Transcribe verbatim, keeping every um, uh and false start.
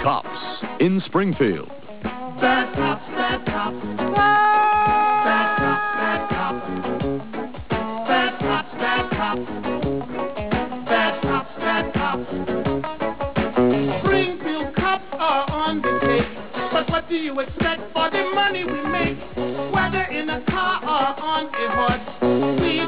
Cops in Springfield. Bad cops, bad cops. Bad cops, bad cops. Bad cops, bad cops. Bad cops, bad cops. Springfield cops are on the take. But what do you expect for the money we make? Whether in a car or on a horse, we